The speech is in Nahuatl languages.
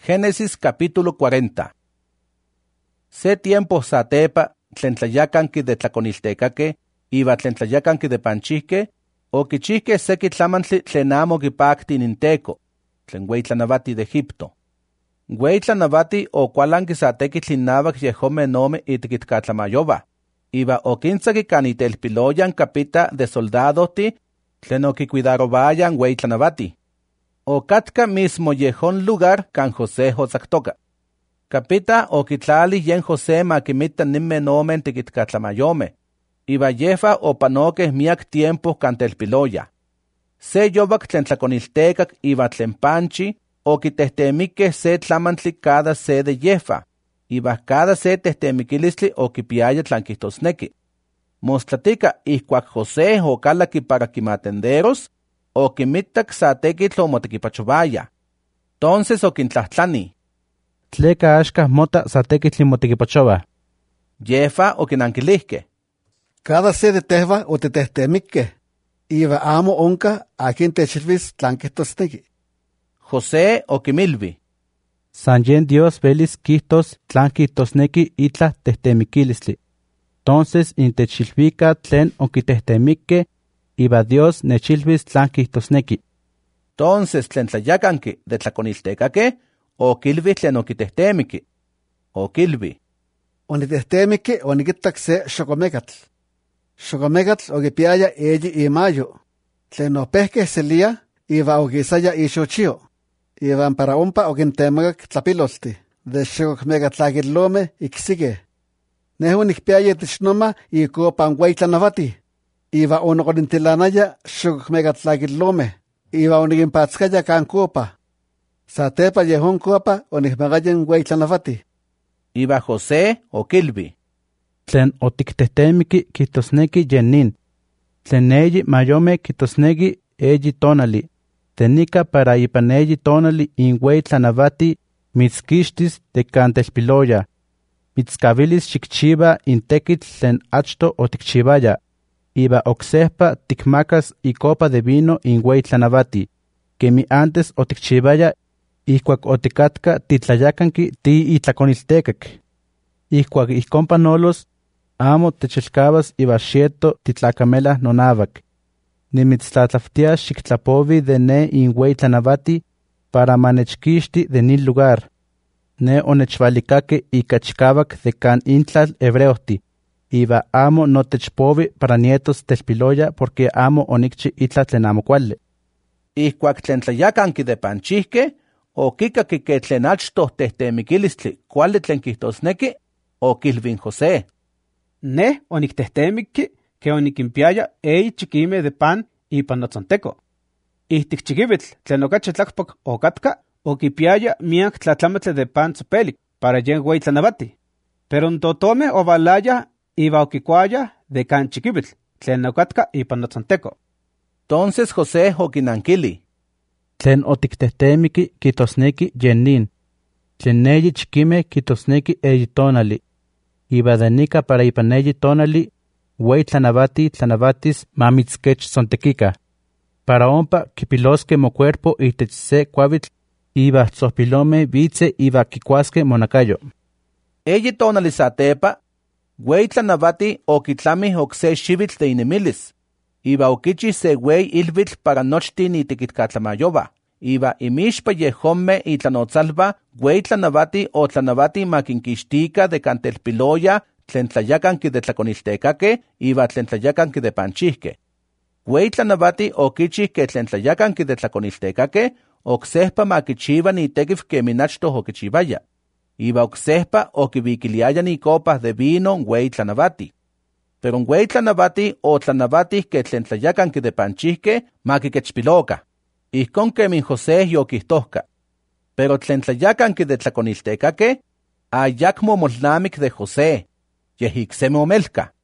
Génesis capítulo 40. Se tiempo satepa, tlen tlayacanqui de tlaconiltecaque, iba tlen tlayacanqui de panchihque, o quichihque seki tlamantli tlen amo quipacti ninteco, tlen hueytlanavati de Egipto. Hueytlanavati o cualanqui sateki tlinavak yehome nome itiquitkatlamayova, iba o quintzaki canitelpiloyan capita de soldadoti, tlen o quicuidarovayan hueytlanavati. O catca mismo yehon lugar can José hotzactoca. Capita o quitlali yen José maquimita nimme nomen tiquitkatlamayome. Iba yefa o panoque miak tiempo cantelpiloya. Se yovac tlen tlaconiltecac iba tlen panchi, o quitehtemique se tlamantli cada se de yefa. Iba cada se tehtemiquilistli o quipiaya tlanquistosnequi. Mostlatica ihcuac José o calaqui para quimatenderos, o quimitac sa tequitl o motequipachovaya. Entonces o quintlahtlani. Tleca axca mota sa tequitl motequipachova. Yefa o quinanquilihque. Cada se de tehva o tetehtemique, iba amo onca a quien techilvis tlanquistosnequi. José o quimilvi. San yen Dios velis quistos tlanquistosnequi itla tehtemiquilistli. Entonces intechilvica tlen o quitehtemique, iba Dios nechilvis tlanquistosnequi. Entonces tlen tlayacanqui de tlaconiltecaque, o quilvi tlen o quitehtemiqui. O quilvi. O nitehtemique o niquitac se xocomecatl. Xocomecatl o quipiaya eyi imayo. Tlen opehque selia, iba o quisaya ixochio. Iban para ompa o quintemagac tlapilolti, de xocomecatlaquilome ixique. Nehu nicpiaya tichnoma y copan hueytlanavati. Iba o noconintilanaya xocomecatlaquilome. Iba o niquimpatzcaya can copa. Satepa yehon copa o nicmagayen hueytlanavati. Iba José o quilvi. Tlen o tictehtemiqui quitosnequi yenin. Tlen eyi mayome quitosnequi eyi tonali. Tenica para ipan eyi tonali in hueytlanavati mitzquixtis de cantelpiloya. Mitzcavilis xicchiva in tequitl tlen achto o ticchivaya. Iba ocsehpa ticmacas y copa de vino in hueytlanavati, que mi antes o ticchivaya, ihcuac o ticatca titlayacanqui ti itlaconiltecac. Ihcuac ihcompanolos, amo techelcabas iba xieto titlacamela nonavac. Nimitztlatlaftia xictlapovi de ne in hueytlanavati para manechquixti de nin lugar. Ne onechvalicaque icachcavac de can intlal hebreohti. Iba amo no techpovi para nietos telpiloya porque amo onicchi itla tlen amo cuali. Ihcuac tlen tlayacanqui de panchihque, o kikaki que tlen achtoh tehtemiquilistli cuali tlen quihtosnequi, o quilvin José. Ne onictehtemiqui que oniquimpiaya eyi chiquime de pan ipan notzonteco. Ihtic chiquivitl tlen ocachi tlacpac o catca, o quipiaya miak tlatlametle de pan tzopelic para yen hueytlanavati. Pero ntotome o valaya iba oquicuaya de can chiquivitl tlen ocatca ipan notzonteco. Entonces José o quinanquili. Tlen o tictehtemiqui quitosnequi yenin. Tlen eyi chiquime quitosnequi eyi tonali. Iba de nica para ipan eyi tonali hueytlanavati tlanavatis mamitzquech sontequica. Para ompa quipilosque mo cuerpo itech se cuavitl, iba tzohpilome vitze iba quicuasque monacayo. Eyi tonali satepa, hueytlanavati o quitlami ocse xivitl de inemilis. Iba oquichi se huey ilvitl para nochtin itiquitkatlamayova. Iba imixpa yehome itlanotzalva hueytlanavati o tlanavati maquinquixtica de cantelpiloya tlen tlayacanqui de tlaconiltecaque, iba tlen tlayacanqui de panchihque. Hueytlanavati oquichi que tlen tlayacanqui de tlaconiltecaque, ocsehpa maquichiva ni tequif que minachto oquichivaya. Iba ocsehpa oquiviquiliaya ni copas de vino hueytlanavati. Pero hueytlanavati o tlanavati que tlen tlayacanqui de panchihque maquiquechpiloca. Ihcon que min José yoquistosca. Pero tlen tlayacanqui de tlaconiltecaque, ayacmo molnamic de José, yehicseme omelca.